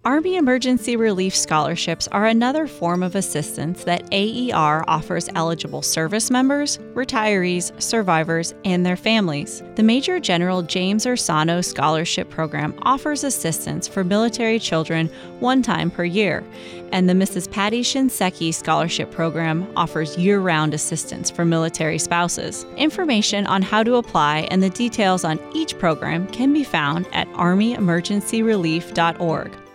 Army Emergency Relief Scholarships are another form of assistance that AER offers eligible service members, retirees, survivors, and their families. The Major General James Ursano Scholarship Program offers assistance for military children one time per year, and the Mrs. Patty Shinseki Scholarship Program offers year-round assistance for military spouses. Information on how to apply and the details on each program can be found at armyemergencyrelief.org.